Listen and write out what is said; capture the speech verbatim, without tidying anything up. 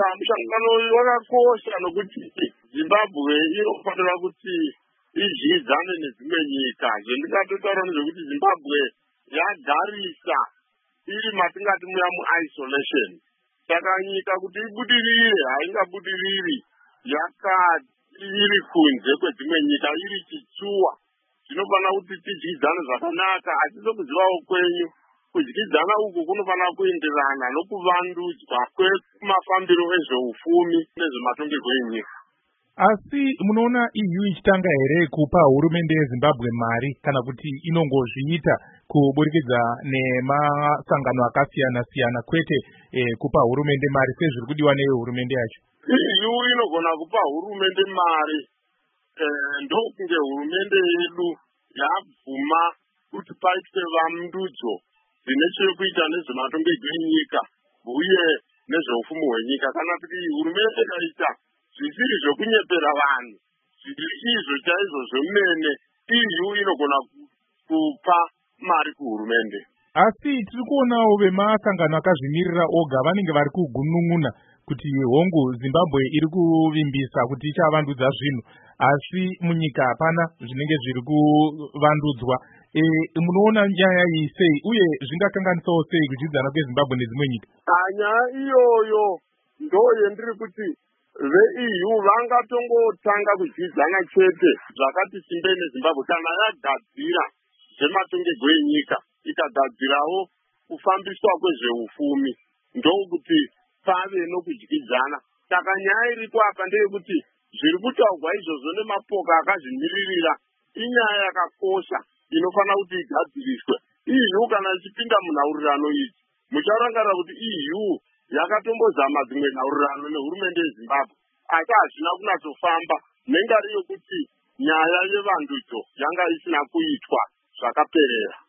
mushangano wakakosha nokuti Zimbabwe inofanira kuti idyidzane nedzimwe nyika. Zvendingatotaura ndezvekuti Zimbabwe yagarisa iri matingati muya mu-isolation. Saka nyika kuti ibudirire haingabudiriri yakati iri kunze kwedzimwe nyika, iri chitsuwa. Zvinofanira kuti tidyidzane zvakanaka, asi sokuzivawo kwenyu kudyidzana uku kunofanira kuenderana nokuvandudzwa kwemafambiro ezveufumi nezvematongerwo enyika. Asi munoona E U ichitanga here kupa hurumende yeZimbabwe mari kana kuti inongozviita kuburikidza nemasangano akasiyana siyana kwete eh, kupa hurumende mari sezviri kudiwa nehurumende yacho? E U inogona kupa hurumende mari eh, ndokunge hurumende yedu yabvuma kuti paitwe vandudzo dzine chekuita nezvematongerwo enyika uye nezveufumi hwenyika. Kana kuti hurumende ikaita zvisiri zvokunyepera vanhu, zviri izvo chaizvo zvemene, E U inogona kupa mari kuhurumende. Asi tiri kuonawo vemasangano akazvimirira oga vanenge vari kugunun'una kuti hongu Zimbabwe iri kuvimbisa kuti ichavandudza zvinhu, asi munyika hapana zvinenge zviri kuvandudzwa. E, munoona nyaya iyi sei uye zvingakanganisawo sei kudyidzana kweZimbabwe nedzimwe nyika? Nyaya iyoyo ndo yendiri kuti ve-E U vangatongotanga kudyidzana chete zvakati simbei neZimbabwe kana yagadzira zvematongerwo enyika, ikagadzirawo kufambiswa kwezveufumi, ndokuti pave nokudyidzana. Saka nyaya iripo apa ndeyekuti zviri kutaurwa izvozvo nemapoka akazvimiririra inyaya yakakosha inofanira kuti igadziriswe. E U kana ichipinda munhaurirano idzi, mucharangarira kuti E U yakatombozama dzimwe nhaurirano nehurumende yeZimbabwe, asi hazvina kunatsofamba nengari yokuti nyaya yevandudzo yanga isina kuitwa zvakaperera.